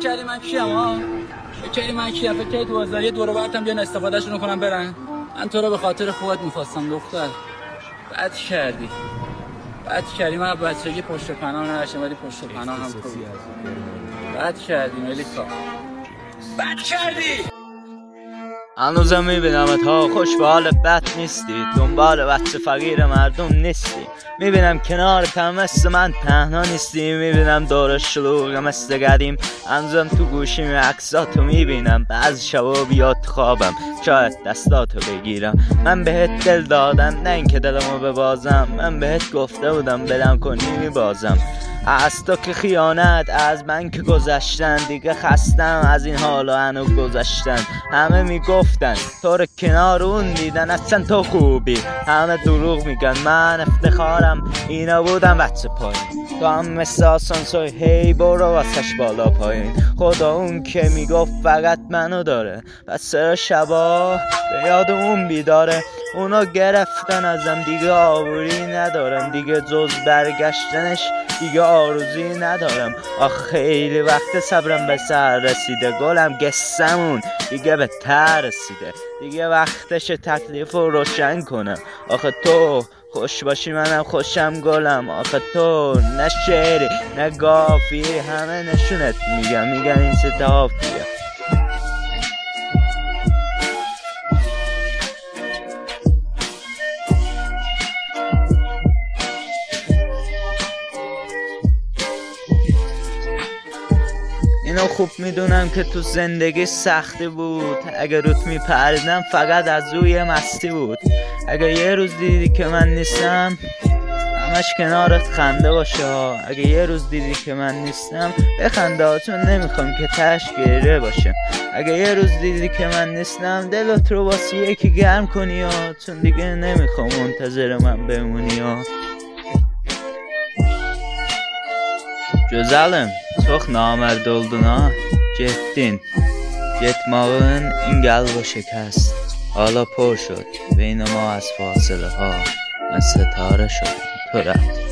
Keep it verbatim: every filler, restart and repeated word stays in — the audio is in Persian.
کردی من کیم ها؟ فکر کردی من کیم؟ فکر کردی تو بازاری دور برتم بیان استفادهشون کنم برن؟ من تو رو به خاطر خودت می‌خواستم دختر. بد کردی. بد کردی. من بچگی پشت پناه نداشتم ولی پشت پناه هم تو. بد کردی ملیکا. بد کردی. هنوزم میبینمت ها، خوش به حال بد نیستی، دنبال بچه فقیر مردم نیستی. میبینم کنارتم مثل من تنها نیستی، میبینم دور شلوغ مثل قدیم. هنوزم تو گوشیم عکساتو میبینم، بعضی شبا بیاد خوابم شاید دستاتو بگیرم. من بهت دل دادم نه اینکه دلمو ببازم، من بهت گفته بودم بلم کنی میبازم. از تو که خیانت از من که گذشتن، دیگه خستم از این حالا هنو گذشتن. همه میگفتن تو رو کنار اون دیدن اصلا تو خوبی، همه دروغ میگن من افتخارم اینا بودم بچه پایین. تو هم مثل آسانسور هی برو واسش بالا پایین. خدا اون که میگفت فقط منو داره، پس سر شبا به یاد اون بیداره. اونا گرفتن ازم دیگه آوری ندارم، دیگه جز برگشتنش دیگه آرزویی ندارم. آخ خیلی وقت صبرم به سر رسیده، گلم گسمون دیگه به تر رسیده. دیگه وقتش تکلیف رو روشن کنم. آخه تو خوش باشی منم خوشم گلم. آخه تو نه شعری نه گافی، همه نشونت میگم میگن این ستافیه. اینو خوب میدونم که تو زندگی سختی بود، اگه روت میپردم فقط از روی مستی بود. اگه یه روز دیدی که من نیستم همش کنارت خنده باشه. اگه یه روز دیدی که من نیستم بخنده، چون نمیخوام که تش گریه باشه. اگه یه روز دیدی که من نیستم دلت رو واسه یکی گرم کنی، چون دیگه نمیخوام منتظر من بمونی. Gözəlim, çox namərd oldun ha, getdin. Getmağın ingəl və şəkəst, hala por şud, beynəma az fasilə ha. Mən ستاره شدم تو رفتی.